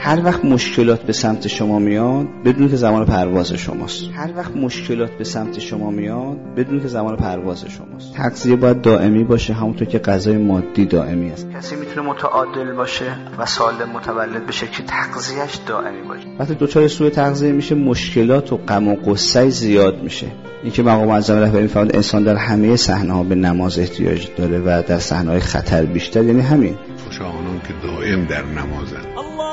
هر وقت مشکلات به سمت شما میاد بدون که زمان پرواز شماست. هر وقت مشکلات به سمت شما میاد بدون که زمان پرواز شماست. تغذیه باید دائمی باشه، همونطور که غذای مادی دائمی است. کسی میتونه متعادل باشه و سالم متولد بشه که تغذیه‌اش دائمی باشه. وقتی دچار سوء تغذیه میشه مشکلات و غم و غصه زیاد میشه. اینکه مقام معظم رهبری میفرماد انسان در همه صحنه‌ها به نماز احتیاج داره و در صحنه‌های خطر بیشتر، یعنی همین. خوش آنان که دائم در نمازند.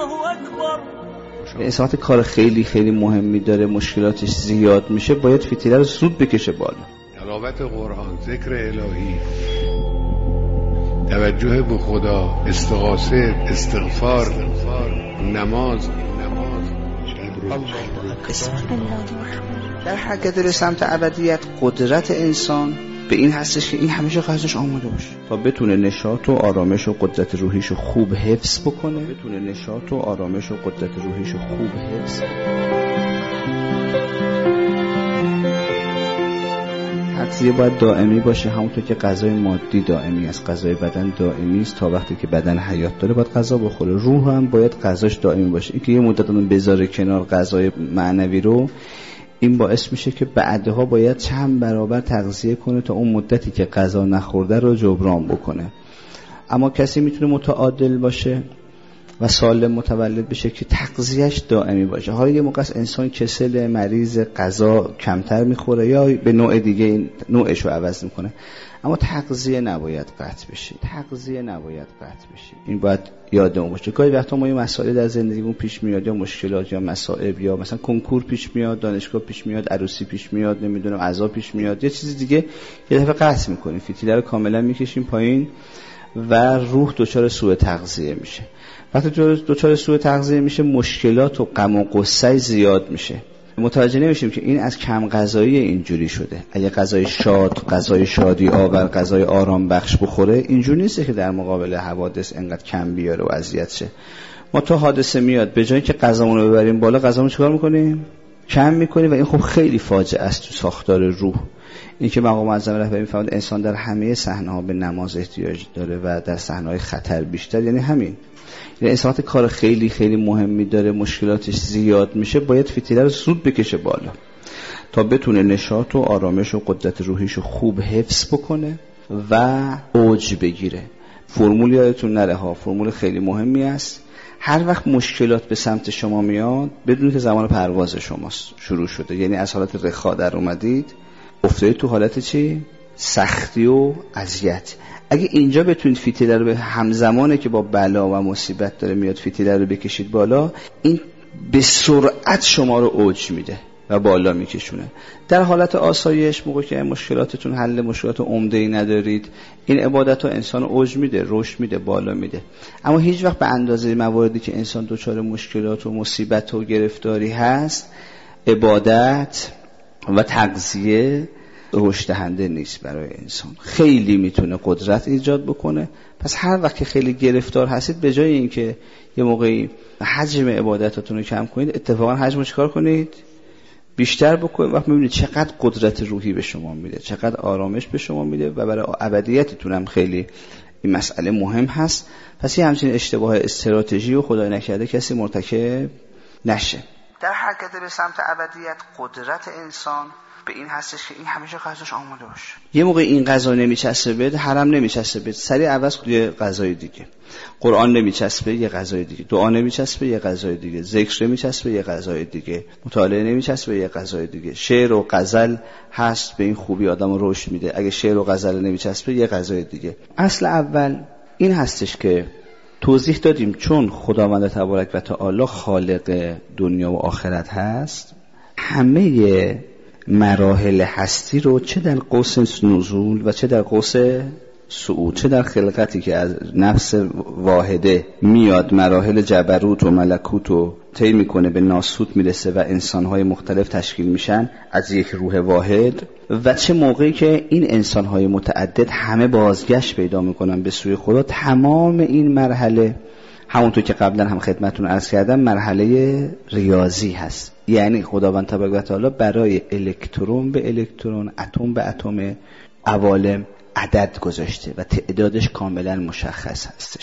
اصابت کار خیلی خیلی مهمی داره، مشکلاتش زیاد میشه، باید فتیله رو زود بکشه بالا. تلاوت قرآن، ذکر الهی، توجه به خدا، استغاثه، استغفار، نماز در حرکت به سمت ابدیت قدرت انسان به این هستش که این همیشه خواستش آماده باشه تا بتونه نشاط و آرامش و قدرت روحیشو خوب حفظ بکنه. تغذیه باید دائمی باشه، همونطور که غذای مادی دائمی است، غذای بدن دائمی است. تا وقتی که بدن حیات داره باید غذا بخوره. روح هم باید غذاش دائمی باشه. اینکه یه مدت اون بذاره کنار غذای معنوی رو، این باعث میشه که بعدها باید چند برابر تغذیه کنه تا اون مدتی که غذا نخورده رو جبران بکنه. اما کسی میتونه متعادل باشه و سالم متولد بشه که تغذیهش دائمی باشه. حالا یه موقع انسان کسل، مریض، غذا کمتر میخوره یا به نوع دیگه نوعش رو عوض میکنه، اما تغذیه نباید قطع بشه. این باید یادمون باشه. گاهی وقتا ما یه مسائل در زندگیمون پیش میاد، یا مشکلات یا مصائب، یا مثلا کنکور پیش میاد، دانشگاه پیش میاد، عروسی پیش میاد، نمیدونم عزا پیش میاد، یه چیز دیگه، یه دفعه قطع میکنیم، فتیله رو کاملا میکشیم پایین و روح دچار سوء تغذیه میشه. وقتی دچار سوء تغذیه میشه مشکلات و غم و غصه زیاد میشه. متوجه نمیشیم که این از کم غذایی اینجوری شده. اگه غذای شادی آور، غذای آرام بخش بخوره، اینجوری نیست که در مقابل حوادث انقدر کم بیاره و اذیت شه. ما تا حادثه میاد به جای که غذامون رو ببریم بالا، غذامون چیکار میکنیم؟ کم میکنیم و این خب خیلی فاجعه است تو ساختار روح. این که مقام معظم رهبری میفرماد انسان در همه صحنه‌ها به نماز احتیاج داره و در صحنه‌های خطر بیشتر، یعنی همین. یعنی اصابت کار خیلی خیلی مهمی داره، مشکلاتش زیاد میشه، باید فتیله رو زود بکشه بالا تا بتونه نشاط و آرامش و قدرت روحیشو خوب حفظ بکنه و اوج بگیره. فرمول یادتون نره ها، فرمول خیلی مهمی است. هر وقت مشکلات به سمت شما میاد بدون که زمان پرواز شماست شروع شده، یعنی از حالت رخا در اومدید افتادید تو حالت چی؟ سختی و اذیت. اگه اینجا بتونید فتیله رو به همزمانه که با بلا و مصیبت داره میاد فتیله رو بکشید بالا، این به سرعت شما رو اوج میده و بالا میکشونه. در حالت آسایش، موقع که مشکلاتتون حل، مشکلات عمده‌ای ندارید، این عبادت ها انسان اوج میده، رشد میده، بالا میده. اما هیچ وقت به اندازه مواردی که انسان دچار مشکلات و مصیبت و گرفتاری هست، عبادت و تغذیه رشد دهنده نیست برای انسان. خیلی میتونه قدرت ایجاد بکنه. پس هر وقت که خیلی گرفتار هستید، به جای اینکه یه موقعی حجم عبادتاتون رو کم کنید، اتفاقا حجمو چیکار کنید؟ بیشتر بکنید. وقت میبینید چقدر قدرت روحی به شما میده، چقدر آرامش به شما میده و برای ابدیتتون هم خیلی این مسئله مهم هست. پس یه همچین اشتباه استراتژی و خدای نکرده کسی مرتکب نشه. در حرکت به سمت ابدیت قدرت انسان به این هستش که این همیشه غذاش آماده باشه. یه موقع این غذا نمیچسبه بهت، حرم نمیچسبه بهت، سریع عوض کن یه غذای دیگه. قرآن نمیچسبه، یه غذای دیگه. دعا نمیچسبه، یه غذای دیگه. ذکر نمیچسبه، یه غذای دیگه. مطالعه نمیچسبه، یه غذای دیگه. شعر و غزل هست، به این خوبی آدمو رشد میده. اگه شعر و غزل نمیچسبه، یه غذای دیگه. اصل اول این هستش که توضیح دادیم چون خداوند تبارک و تعالی خالق دنیا و آخرت هست، همه مراحل هستی رو چه در قوس نزول و چه در قوس صعود، چه در خلقتی که از نفس واحده میاد مراحل جبروت و ملکوت رو طی میکنه، به ناسوت میرسه و انسانهای مختلف تشکیل میشن از یک روح واحد، و چه موقعی که این انسانهای متعدد همه بازگشت پیدا میکنن به سوی خدا. تمام این مرحله همونطور که قبلا هم خدمتتون عرض کردم مرحله ریاضی هست. یعنی خداوند تبارک و تعالی برای الکترون به الکترون، اتم به اتم عوالم عدد گذاشته و تعدادش کاملا مشخص هستش.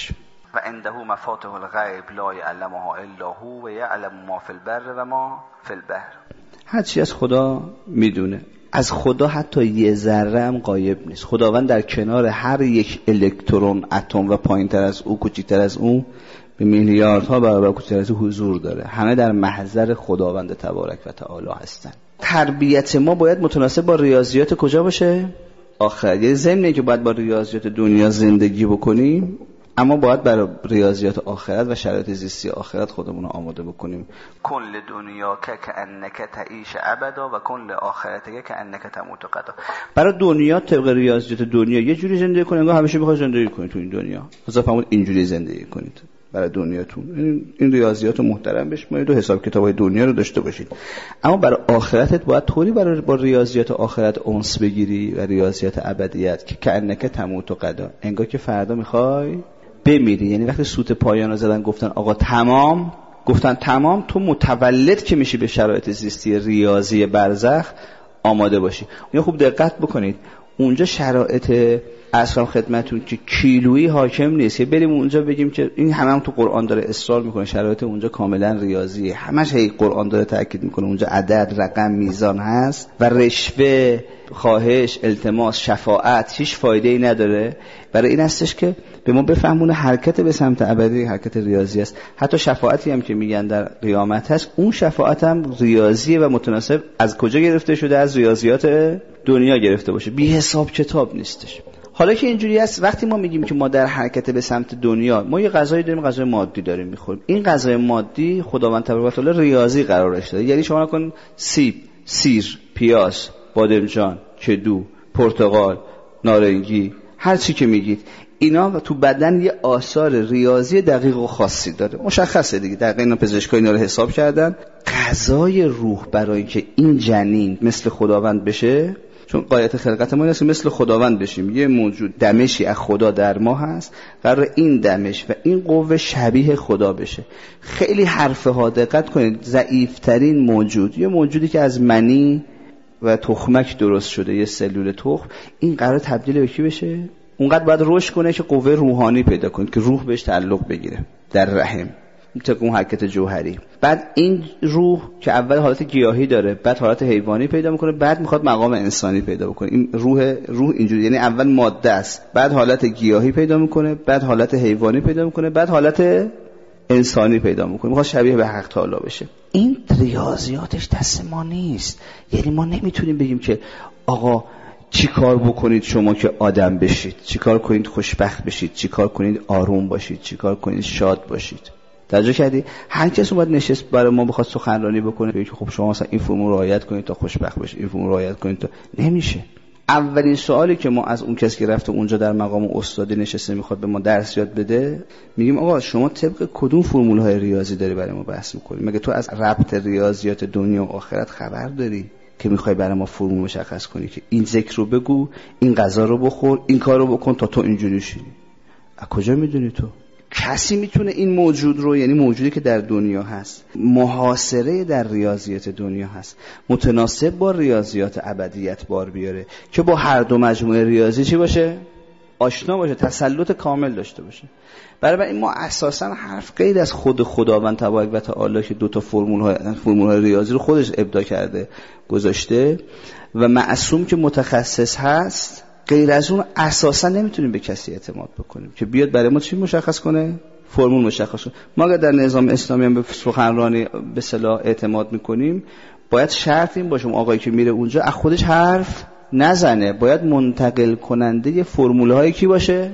و عنده مفاتح الغیب لا یعلمها الا هو و یعلم ما فی البر و ما فی البحر. هر چی از خدا میدونه. از خدا حتی یه ذره هم غایب نیست. خداوند در کنار هر یک الکترون، اتم و پایینتر از او، کوچکتر از او، به میلیاردها برابر کوچکتر از او حضور داره. همه در محضر خداوند تبارک و تعالی هستن. تربیت ما باید متناسب با ریاضیات کجا باشه؟ آخرت. یه ضمنی که باید با ریاضیات دنیا زندگی بکنیم، اما باید برای ریاضیات آخرت و شرایط زیستی آخرت خودمون رو آماده بکنیم. کل دنیا که انک تعیش ابدا و کل آخرتک که انک تموت غدا. برای دنیا طبق ریاضیات دنیا یه جوری زندگی کنید انگار همیشه میخواید زندگی کنید تو این دنیا. مثلا فهمید اینجوری زندگی کنید برای دنیاتون. این ریاضیات محترم بشمارید و حساب کتابای دنیا رو داشته باشید. اما برای آخرتت باید طوری با ریاضیات آخرت انس بگیری و ریاضیات ابدیت که انک تموت غدا، انگار که فردا میخوای بمیری. یعنی وقتی سوت پایان رو زدن گفتن آقا تمام، گفتن تمام، تو متولد که میشی به شرایط زیستی ریاضی برزخ آماده باشی. اونجا خوب دقت بکنید، اونجا شرایط اصلا خدمتون که کیلویی حاکم نیست که بریم اونجا بگیم که این هم تو قرآن داره اصرار میکنه شرایط اونجا کاملا ریاضیه. همش هی قرآن داره تاکید میکنه اونجا عدد، رقم، میزان هست و رشوه، خواهش، التماس، شفاعت هیچ فایده‌ای نداره. برای این هستش که به ما بفهمونه حرکت به سمت ابدی حرکت ریاضی است. حتی شفاعتی هم که میگن در قیامت هست، اون شفاعت هم ریاضیه و متناسب از کجا گرفته شده؟ از ریاضیات دنیا گرفته باشه، بی حساب کتاب نیستش. حالا که اینجوری است، وقتی ما میگیم که ما در حرکت به سمت دنیا، ما یه غذایی داریم، غذای مادی داریم میخوریم. این غذای مادی خداوند تبارک و تعالی ریاضی قرارش داده. یعنی شما نکن سیب، سیر، پیاز، بادمجان، کدو، پرتقال، نارنگی، هر چی که میگید، اینا تو بدن یه آثار ریاضی دقیق و خاصی داره، مشخصه دیگه. دقیقاً اینا پزشکا اینا رو حساب کردن. غذای روح برای اینکه این جنین مثل خداوند بشه، چون غایت خلقت ما اینه مثل خداوند بشیم، یه موجود دمشی از خدا در ما هست، قرار این دمش و این قوه شبیه خدا بشه. خیلی حرفه ها دقت کنید، ضعیفترین موجود، یه موجودی که از منی و تخمک درست شده، یه سلول تخم، این قرار تبدیل به کی بشه؟ اونقدر باید رشد کنه که قوه روحانی پیدا کنه که روح بهش تعلق بگیره در رحم، طبق اون حرکت جوهری. بعد این روح که اول حالت گیاهی داره، بعد حالت حیوانی پیدا میکنه، بعد میخواد مقام انسانی پیدا بکنه. این روح اینجوری، یعنی اول ماده است، بعد حالت گیاهی پیدا میکنه، بعد حالت حیوانی پیدا میکنه، بعد حالت انسانی پیدا میکنه، میخواد شبیه به حق تعالی بشه. این ریاضیاتش دست ما نیست. یعنی ما نمیتونیم بگیم که آقا چی کار بکنید شما که آدم بشید، چی کار کنید خوشبخت بشید، چی کار کنید آروم باشید، چی کار کنید شاد باشید. توجه کردی؟ هر کس اومد نشست برای ما بخواد سخنرانی بکنه بگه خب شما مثلا این فرمول رعایت کنید تا خوشبخت بشید، این فرمول رعایت کنید تا، نمیشه. اولین سوالی که ما از اون کسی که رفته اونجا در مقام استادی نشسته میخواد به ما درس یاد بده، میگیم آقا شما طبق کدوم فرمول‌های ریاضی داری برای ما بحث می‌کنی؟ مگه تو از ربط ریاضیات دنیا و آخرت خبر داری که میخوای برای ما فرمول مشخص کنی که این ذکر رو بگو، این غذا رو بخور، این کار رو بکن تا تو اینجوری شی؟ از کجا میدونی تو؟ کسی میتونه این موجود رو، یعنی موجودی که در دنیا هست، محاصره در ریاضیات دنیا هست، متناسب با ریاضیات ابدیت بار بیاره که با هر دو مجموعه ریاضی چی باشه؟ آشنا باشه، تسلط کامل داشته باشه. برای این ما اساسا حرف غیر از خود خداوند تبارک و تعالی که دو تا فرمول‌های ریاضی رو خودش ابداع کرده گذاشته و معصوم که متخصص هست، غیر از اون اساسا نمیتونیم به کسی اعتماد بکنیم که بیاد برای ما چی مشخص کنه؟ فرمول مشخص کنه. ما اگر در نظام اسلامی هم به سخنرانی به اصطلاح اعتماد میکنیم، باید شرط این باشه آقایی که میره اونجا از خودش حرف نزنه، باید منتقل کننده فرمول‌های کی باشه؟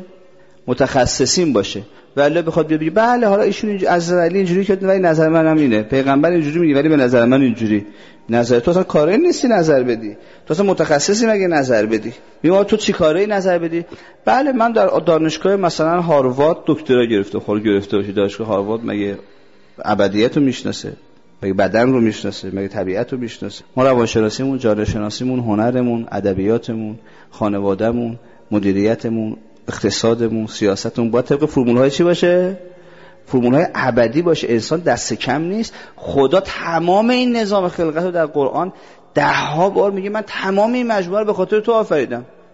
متخصصین باشه. ولی بخواد بگه بله حالا ایشون از علی اینجوری کرد ولی نظر منم اینه، پیغمبر اینجوری میگه ولی به نظر من اینجوری. نظر تو اصلا کاری نیستی نظر بدی، تو اصلا متخصصی مگه نظر بدی؟ میگه تو چی کاری نظر بدی؟ بله من در دانشگاه مثلا هاروارد دکترا گرفتم. خب گرفته باشی دانشگاه هاروارد مگه ابدیت رو میشناسه؟ مگه بدن رو میشناسه؟ مگه طبیعت رو میشناسه؟ ما روانشناسیمون، جامعه شناسیمون، هنرمون، ادبیاتمون، خانوادهمون، مدیریتمون، اقتصادمون، سیاستمون باید طبق فرمول‌های چی باشه؟ فرمول‌های ابدی باشه. انسان دست کم نیست. خدا تمام این نظام خلقت رو در قرآن 10 بار میگه من تمام این مجموعه رو به خاطر تو آفریدم.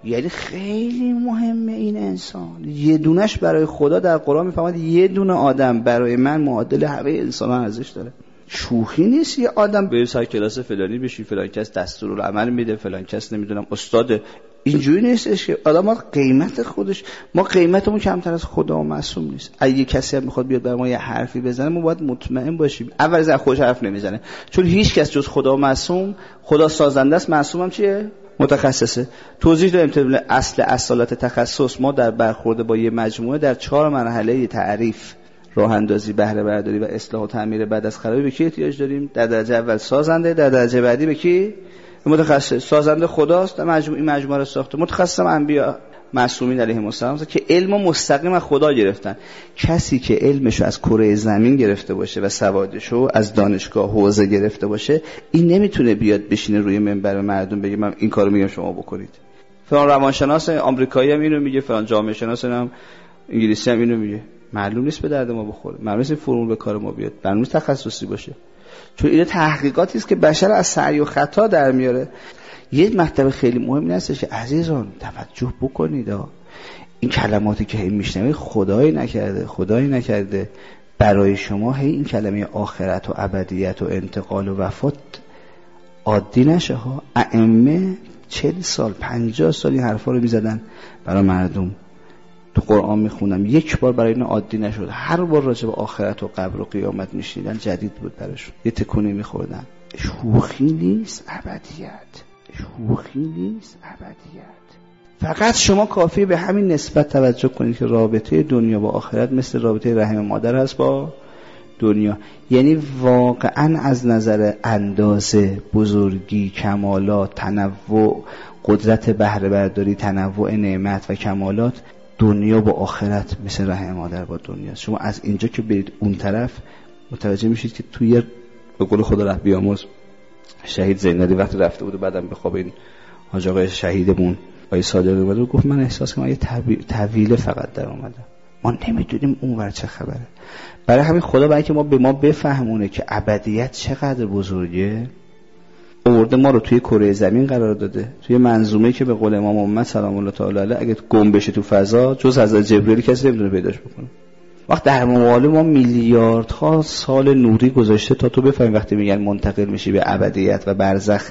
یعنی خیلی مهمه این انسان. یه دونش برای خدا در قرآن میفهمد یه دونه آدم برای من معادل همه انسان‌ها ارزش داره. شوخی نیست یه آدم به سر کلاس فلانی بشی، فلان کس دستورالعمل میده، فلان کس نمیدونم استاد. اینجوری نیستش که آدم ها قیمت خودش، ما قیمتمون کمتر از خدا و معصوم نیست. اگه کسی هم میخواد بیاد بر ما یه حرفی بزنه ما باید مطمئن باشیم اول از خودش حرف نمیزنه، چون هیچ کس جز خدا و معصوم، خدا سازنده است، معصوم هم چیه؟ متخصصه. توضیح دادیم طبق اصل اصالت تخصص ما در برخورد با یه مجموعه در 4 مرحله تعریف، راه اندازی، بهره برداری و اصلاح و تعمیر بعد از خرابی به کی احتیاج داریم؟ در درجه اول سازنده، در درجه بعدی به کی؟ متخصص. سازنده خداست، این مجموعه رو ساخته. متخصص هم انبیا معصومین علیهم السلام که علم مستقیم از خدا گرفتن. کسی که علمشو از کره زمین گرفته باشه و سوادشو از دانشگاه حوزه گرفته باشه، این نمیتونه بیاد بشینه روی منبر مردم بگه من این کارو میگم شما بکنید. فلان روانشناس آمریکایی هم اینو میگه، فلان جامعه شناس هم انگلیسی هم اینو میگه. معلوم نیست به درد ما بخوره، معلوم نیست فرمول به کار ما بیاد، معلوم نیست تخصصی باشه، چون این تحقیقاتی است که بشر از سعی و خطا در میاره. یه مطلب خیلی مهم هستش که عزیزان توجه بکنید، این کلماتی که میشنوید خدایی نکرده برای شما این کلمه آخرت و ابدیت و انتقال و وفات عادی نشه ها. ائمه 40 سال 50 سال این حرفا رو میزدن برای مردم، تو قرآن میخونم، یک بار برای اینا عادی نشد. هر بار راجع به آخرت و قبر و قیامت میشنیدن جدید بود براشون، یه تکونی میخوردن. شوخی نیست ابدیت. فقط شما کافی به همین نسبت توجه کنید که رابطه دنیا با آخرت مثل رابطه رحم مادر هست با دنیا. یعنی واقعا از نظر اندازه، بزرگی، کمالات، تنوع، قدرت بهره برداری، تنوع نعمت و کمالات، دنیا با آخرت مثل رحم مادر با دنیا. شما از اینجا که برید اون طرف متوجه میشید که توی به قول خدا رب بیامرز شهید زینالی وقتی رفته بود و بعدم به خواب این حاج آقای شهیدمون آقای صادقی اومد و گفت من احساس کنم یه طویله فقط در اومدم، ما نمیدونیم اونور چه خبره. برای همین خدا برای که به ما بفهمونه که ابدیت چقدر بزرگه، آورده ما رو توی کره زمین قرار داده، توی منظومه‌ای که به قول امام محمد سلام الله تعالی علیه اگه گم بشه تو فضا جز حضرت جبرئیل کسی نمیتونه پیداش بکنه. وقت در مقابل ما میلیاردها سال نوری گذاشته تا تو بفهمی وقتی میگن منتقل میشی به ابدیت و برزخ،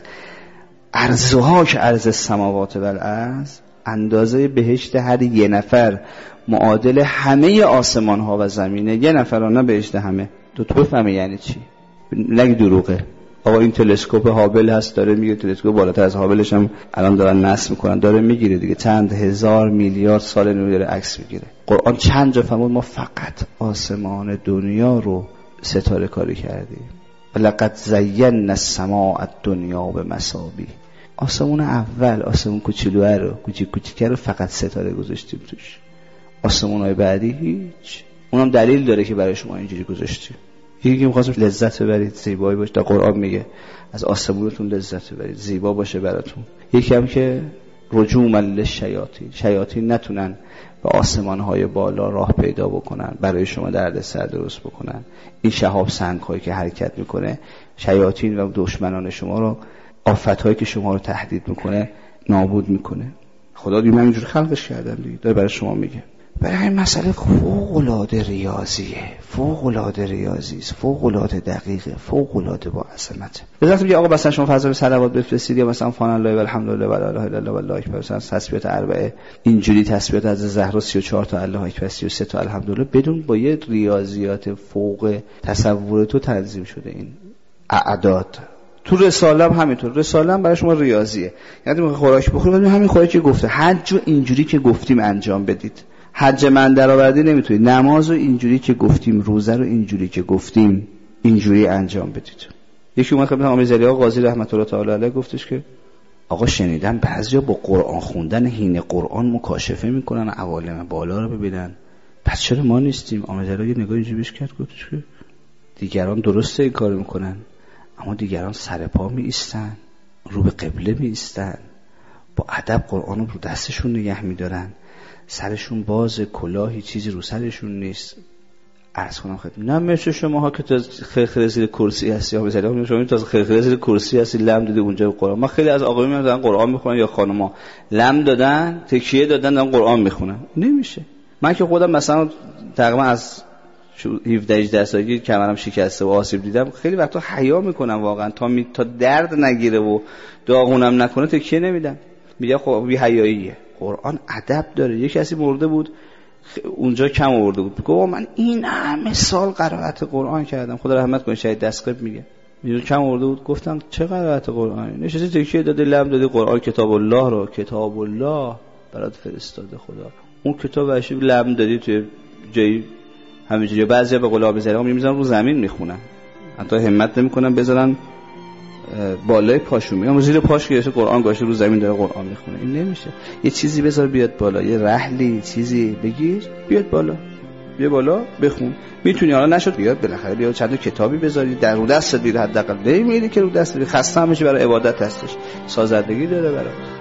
ارزها که ارز السماوات و الارض، اندازه بهشت هر یه نفر معادل همه آسمان ها و زمینه. یه نفرانه بهشت همه. تو بفهمی یعنی چی، نگی دروغه. آقا این تلسکوپ هابل هست داره میگه، تلسکوپ بالاتر از هابلش هم الان دارن نصب میکنن، داره میگیره دیگه، چند هزار میلیارد سال نور داره عکس میگیره. قرآن چند جا فرمود ما فقط آسمان دنیا رو ستاره کاری کردیم. لقد زینا السماء الدنیا بمصابیح. آسمون اول، آسمون کوچولو رو، کوچیک رو فقط ستاره گذاشتیم توش. آسمونای بعدی هیچ. اونم دلیل داره که برای شما اینجوری گذاشتیم. یکی که می‌خواست لذت ببرید، زیبایی باشه، در قرآن میگه از آسمونتون لذت ببرید، زیبا باشه براتون. یکی هم که رجوما للشیاطین، شیاطین نتونن به آسمان‌های بالا راه پیدا بکنن، برای شما دردسر درست بکنن. این شهاب سنگ‌هایی که حرکت میکنه، شیاطین و دشمنان شما رو، آفت‌هایی که شما رو تهدید میکنه نابود میکنه. خدا دیگه من اینجوری خلقش کردم دیگه، داره برای شما میگه. برای این مسئله فوق‌العاده ریاضیه، فوق‌العاده ریاضیست، فوق‌العاده دقیقه، فوق‌العاده با عظمته. بذارید میگه آقا مثلا شما فضا به صلوات بفرستید یا مثلا سبحان الله و الحمدلله و لا اله الا الله والله اکبر، مثلا تسبیحات اربعه، اینجوری تسبیحات از زهرا 34 تا الله اکبر 33 تا الحمدلله، بدون با یه ریاضیات فوق تصور تو تنظیم شده این اعداد. تو رساله هم همینطور، رساله هم برای شما ریاضیه. یعنی میخوای خوراک بخورید همین خوراکی که گفته، حج اینجوری که گفتیم انجام بدید. حج من درآوردی نمیتونید، نماز رو اینجوری که گفتیم، روزه رو اینجوری که گفتیم اینجوری انجام بدید. یکی اومد خدمت آمیزلی آقا قاضی رحمت الله تعالی علیه گفتش که آقا شنیدم بعضیا با قرآن خوندن حین قرآن مکاشفه میکنن، عوالم بالا رو ببینن، پس چرا ما نیستیم؟ آمیزلی یه نگاه اینجوری بهش کرد، گفتش که دیگران درسته این کارو میکنن، اما دیگران سر پا می ایستن، رو به قبله می ایستن، با ادب قرآن رو دستشون نگه می دارن، سرشون باز، کلاهی چیزی رو سرشون نیست، عرض کنم خدمت نه مثل شماها که تا خرخره زیر کرسی هستی ها بزنید. شما تا خرخره زیر کرسی هستی لم دادی اونجا قرآن. ما خیلی از آقایون میان دارن قرآن میخونن یا خانم‌ها لم دادن تکیه دادن دارن قرآن میخونن. نمیشه. من که خودم مثلا تقریبا از 17-18 سالگی کمرم شکسته و آسیب دیدم، خیلی وقتا حیا میکنم واقعا تا درد نگیره و داغونم نکنه تکیه نمیدم. میگه خب بی حیاییه. قرآن ادب داره. یک کسی مرده بود اونجا کم آورده بود، گفت من این همه سال قرائت قرآن کردم، خدا رحمت کنه شهید دستقیب میگه اینو کم آورده بود. گفتم چه قرائت قرآنی؟ نشستی تکیه داده لم دادی قرآن کتاب الله رو، کتاب الله برات فرستاده خدا. اون کتاب وحشی لم دادی توی جایی همینجوری. بعضیا به قول آبزرقا میذارن رو زمین میخونن، حتی همت نمیکنن بذارن بالای پاشون، میگم زیر پاش که قرآن گاشه رو زمین داره قرآن میخونه. این نمیشه. یه چیزی بذار بیاد بالا، یه رحلی چیزی بگیر بیاد بالا، بیا بالا بخون. میتونی حالا نشد بیاد بالاخره بیا چند کتابی بذاری در رو دستت بیاد، حداقل نمیری که رو دست خسته میشه، برای عبادت هستش، سازندگی داره برات.